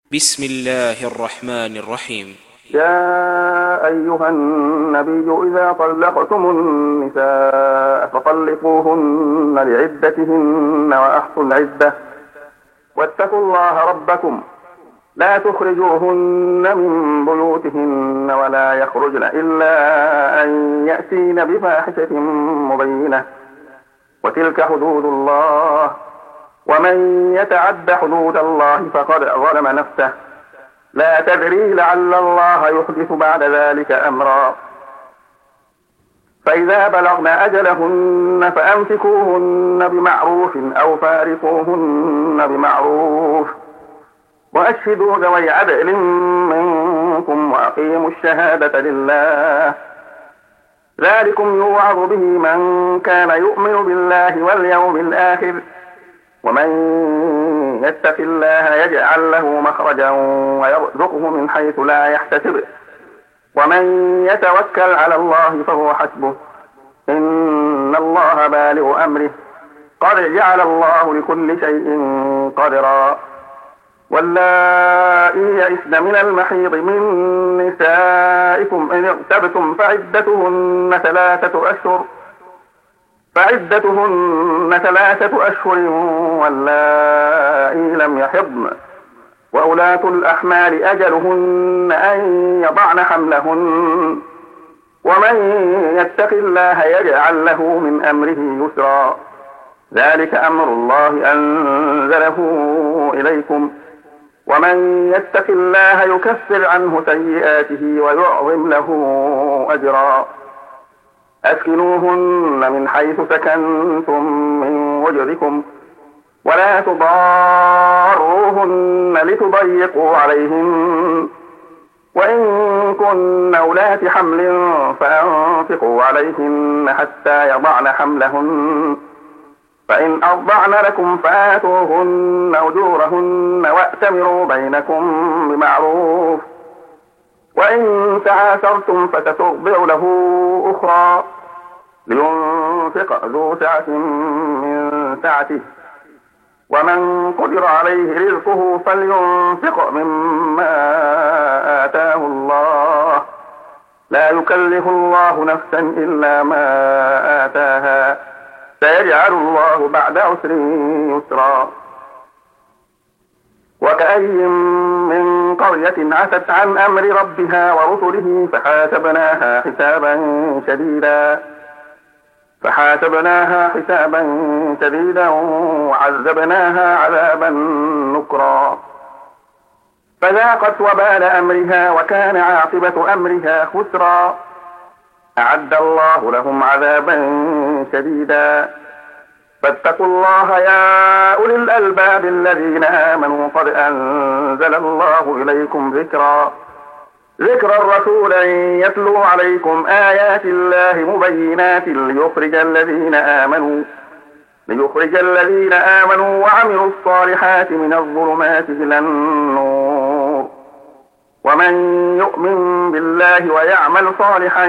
بسم الله الرحمن الرحيم. يا أيها النبي إذا طلقتم النساء فطلقوهن لعدتهن وأحصوا العدة واتقوا الله ربكم لا تخرجوهن من بيوتهن ولا يخرجن إلا أن يأتين بفاحشة مبينة وتلك حدود الله ومن يتعد حدود الله فقد ظلم نفسه لا تدري لعل الله يحدث بعد ذلك أمرا. فإذا بلغن أجلهن فأمسكوهن بمعروف أو فارقوهن بمعروف وأشهدوا ذوي عدل منكم وأقيموا الشهادة لله ذلكم يوعظ به من كان يؤمن بالله واليوم الآخر ومن يتق الله يجعل له مخرجا ويرزقه من حيث لا يحتسب ومن يتوكل على الله فهو حسبه إن الله بالغ أمره قد جعل الله لكل شيء قدرا. واللائي يئسن من المحيض من نسائكم إن ارتبتم فعدتهن ثلاثة أشهر واللائي لم يحضن وأولاة الأحمال أجلهن أن يضعن حملهن ومن يتق الله يجعل له من أمره يسرا ذلك أمر الله أنزله إليكم ومن يتق الله يكفر عنه سيئاته ويعظم له أجرا. أسكنوهن من حيث سكنتم من وجدكم ولا تضاروهن لتضيقوا عليهن وإن كن أولات حمل فأنفقوا عليهن حتى يضعن حملهن فإن أرضعن لكم فآتوهن أجورهن وأتمروا بينكم بمعروف وإن تعاسرتم فسترضع له أخرى لينفق ذو سعة من سعته ومن قدر عليه رزقه فلينفق مما آتاه الله لا يكلف الله نفسا إلا ما آتاها سيجعل الله بعد عسر يسرا. وكأي من قرية عتت عن أمر ربها ورسله فحاسبناها حسابا شديدا وعذبناها عذابا نكرا فذاقت وبال أمرها وكان عاقبة أمرها خسرا. أعد الله لهم عذابا شديدا فاتقوا الله يا أولي الألباب الذين آمنوا قد أنزل الله إليكم ذكرا رسولا يتلو عليكم آيات الله مبينات ليخرج الذين آمنوا وعملوا الصالحات من الظلمات إلى النور ومن يؤمن بالله ويعمل صالحا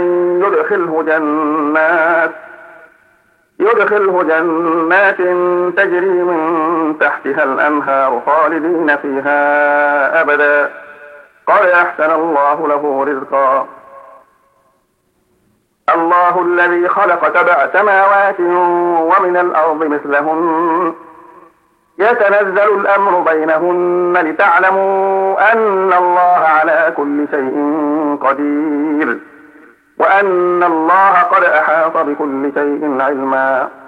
يدخله جنات تجري من تحتها الأنهار خالدين فيها أبدا قد أحسن الله له رزقا. الله الذي خلق 7 سماوات ومن الأرض مثلهن يتنزل الأمر بينهن لتعلموا أن الله على كل شيء قدير وأن الله قد أحاط بكل شيء علما.